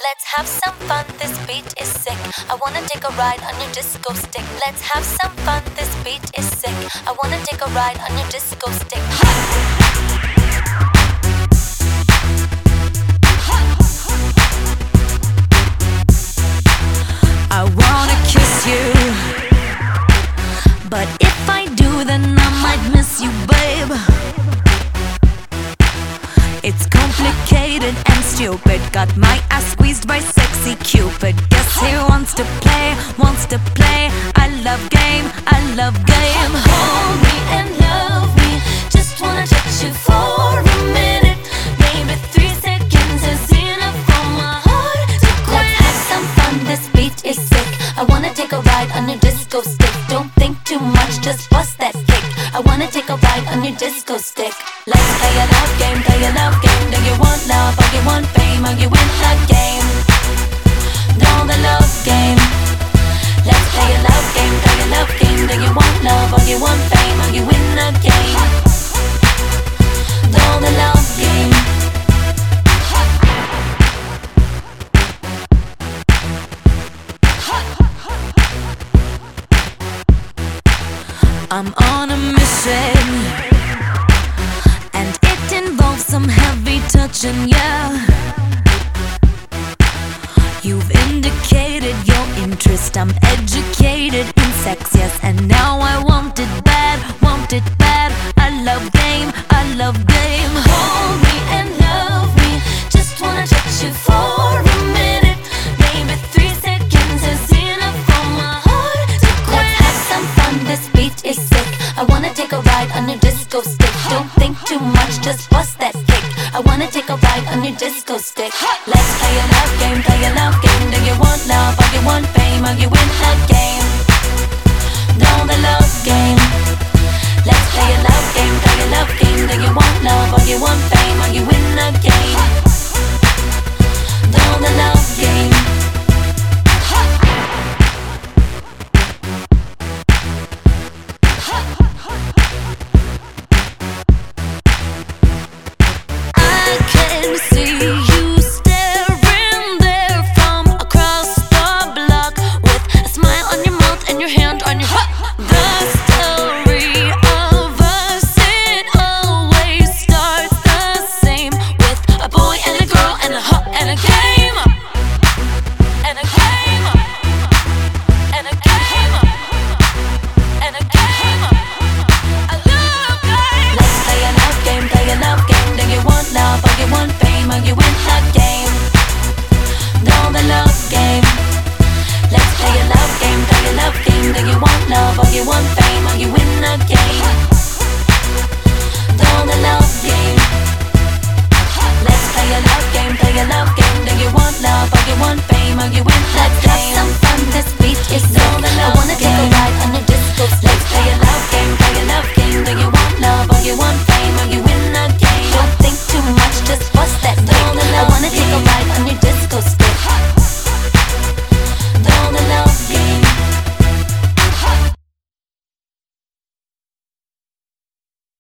Let's have some fun, this beat is sick. I wanna take a ride on your disco stick. Let's have some fun, this beat is sick. I wanna take a ride on your disco stick. I wanna kiss you, but if I do, then I might miss you, babe. It's complicated and stupid. Got my ass squeezed by sexy Cupid. Guess he wants to play, wants to play. I love game, I love game. Hold me and love me. Just wanna touch you for a minute. Maybe 3 seconds is enough for my heart to quit. Let's have some fun, this beat is sick. I wanna take a ride on your disco stick. Don't think too much, just bust that kick. I wanna take a ride on your disco stick. Let's play a love game, play a love game. Do you want love or you want fame? Or you win the game? Know the love game. Let's play a love game, play a love game. Do you want love or you want fame? Or you win the game? Know the love game. I'm on a mission, and it involves some heavy touching, yeah. You've indicated your interest. I'm educated in sex, yes, and now I want it bad, want it bad. I love game, I love game. Hold me and love me. Just wanna touch you for a minute. Maybe 3 seconds is enough for my heart to quit. Let's have some fun, this beat is sick. I wanna take a ride on your disco stick. Don't think too much, just bust that kick. I wanna take a ride on your disco stick.